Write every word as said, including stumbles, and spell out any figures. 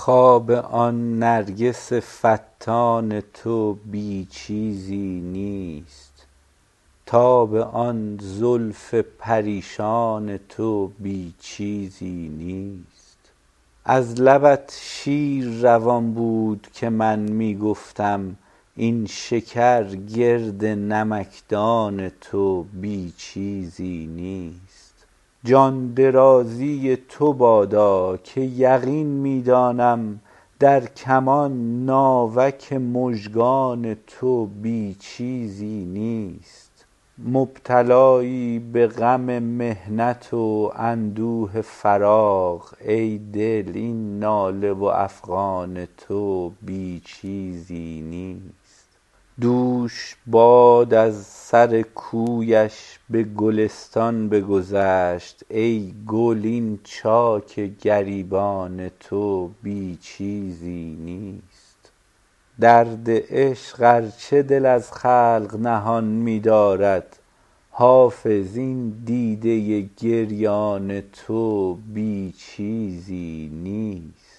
خواب آن نرگس فتان تو بی چیزی نیست، تاب آن زلف پریشان تو بی چیزی نیست. از لبت شیر روان بود که من می گفتم این شکر گرد نمکدان تو بی چیزی نیست. جان درازی تو بادا که یقین می دانم در کمان ناوک مژگان تو بی چیزی نیست. مبتلایی به غم محنت و اندوه فراق ای دل این ناله و افغان تو بی چیزی نیست. دوش باد از سر کویش به گلستان بگذشت ای گل این چاک گریبان تو بی چیزی نیست. درد عشق ار چه دل از خلق نهان می دارد حافظ این دیده گریان تو بی چیزی نیست.